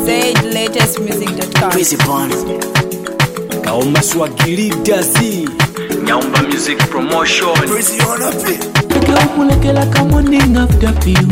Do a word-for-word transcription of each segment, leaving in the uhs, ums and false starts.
z latest music dot com. Crazy Bond Kaoma Swagili Dazi Nyaumba Music Promotion Crazy on a bit Eke umulekela kamoning after piu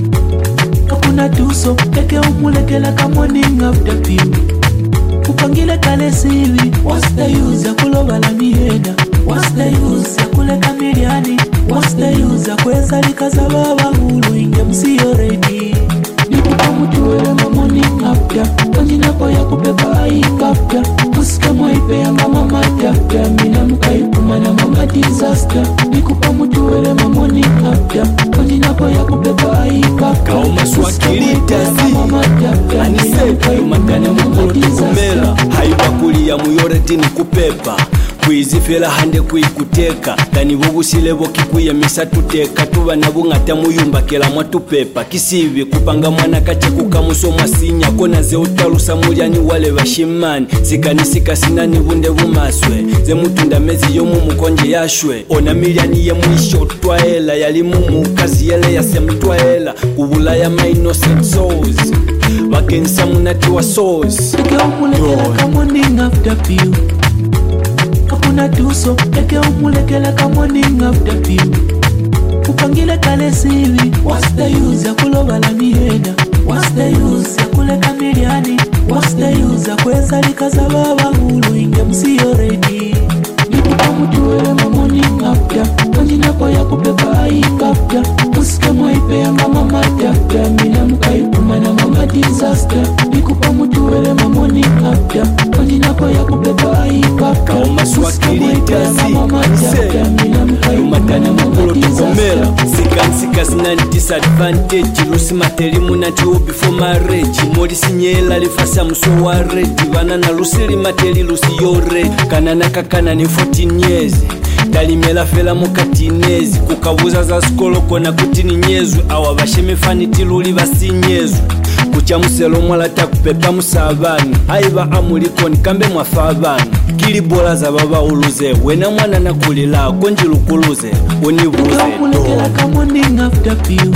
Hakuna tuso Eke umulekela kamoning after piu Upangile kale sivi What's the use ya kuloba la miheda What's the use ya kuleka miliani What's the use ya kweza likaza baba hulu inge msiyo ready Nikupa mutuwele mamoning after Kanjina kwa ya kupepa haikafta Musika mwaipe ya mama matafta Mina mkaipuma na mama disaster Nikupa mutuwele mamoning after Kanjina kwa ya kupepa haikafta Kaoma Swagili Dazi Aniseka yumatane mkulu tukumela Haiba kulia muyore dini kupepa Kuizifela hande kuikuteka Kani vugusile voki kuya misa tuteka Tuwa na vungata muyumba kela mwatupepa Kisivi kupanga mwana kache kukamuso masinya Kona ze utalusa muliani wale vashimani Sikani sika sinani vunde vumaswe Ze mutunda mezi yomu mukonje yashwe Ona miliani ye mwisho utwaela Yali mumu kazi yele ya semtwaela Kuvula ya my innocent souls Wakenisa munati wa souls Eke umulekela kamoning after piu Hakuna tuso, eke umulekela kamoning after piu Upangile kale sivi What's the use ya kuloba la miheda What's the use ya kuleka miliani What's the use ya kweza likaza baba hulu inge msiyo ready Nikupa mutuwele mamoning after Kanjina kwa ya kupepa haikafta Musika mwaipe ya mama matafta Mina mkaipuma na mama disaster Nikupa mutuwele mamoning after Kanjina kwa ya kupepa haikafta Kaoma Swagili Dazi Aniseka yumatane mkulu tukumela Sika nsika zinani disadvantage Lusi matelimu nati u before marriage Moli sinyela lifasa mso wa ready Vana na lusi li mateli lusi yore Kanana kakana ni fourteen years Talimela fela mukatinezi Kukabuza za skolo kona kutini nyezwe Awa basheme faniti luli basinyezwe Kucha muselo mwala takupepa musabani Aiba amuliko nikambe mwafabani Kili bola za baba uluze Wena mwana na kulila konjilukuluze Unibuze umulekela kamoning after piu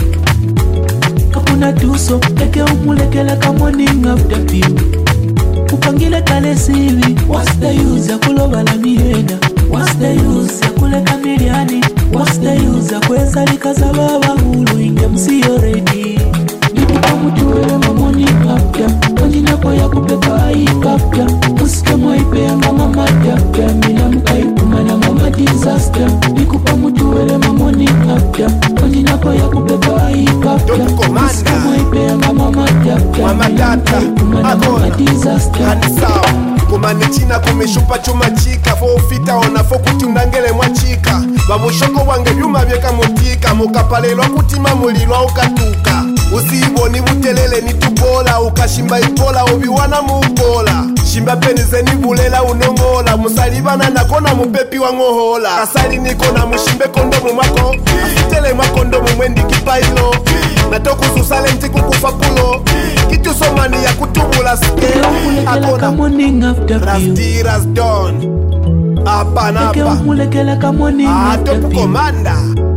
Hakuna tuso Eke umulekela kamoning after piu Upangile kale sivi What's the use ya kuloba la miheda What's the use ya kuleka miliani What's the use ya kweza likaza baba hulu inge msiyo ready Nikupa mutuwele mamoning after Kanjina kwa ya kupepa haikafta Musika mwaipe ya mama matafta Mina mkaipuma na mama disaster Nikupa mutuwele mamoning after Kanjina kwa ya kupepa haikafta Musika mwaipe ya mama matafta Mama data, agora, hanisawa Kumane china kumeshupa chuma chika Fo ufita ona fo kuti unangele mwachika Babushoko wange vyuma vyeka mutika Mukapalelwa kutima mulilwa ukatuka Usiboni butelele ni tubola Ukashimba ipola ubiwana muubola Shimba penize ni bulela unongola Musalibana nakona mupepi wangohola Kasali nikona mushimbe kondomu mwako Afitele mwakondomu mwendi kipailo Natoku susale ntiku kufapulo Kitu somani ya kutubula sike Akona kamoning after piu Rasti Rasdon Apa napa Eke umulekela kamoning after Atopu piu komanda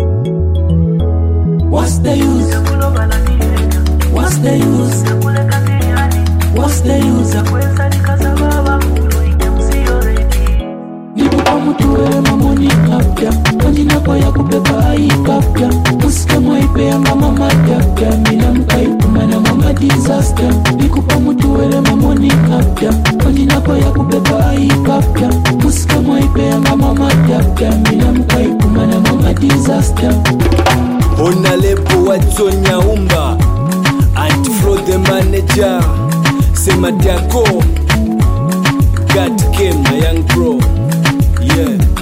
What's the use? What's the use? What's the use? Nikupa mutuwele mamoning after Kanjina kwa ya kupepa haikafta Musika mwaipe ya mama matafta Mina mkaipuma na mama disaster Nikupa mutuwele mamoning after Kanjina kwa ya kupepa haikafta Musika mwaipe ya mama matafta Mina mkaipuma na mama disaster Ona lebo watso Nyaumba Anti-Flo the manager Sema Diako God came my young bro Yeah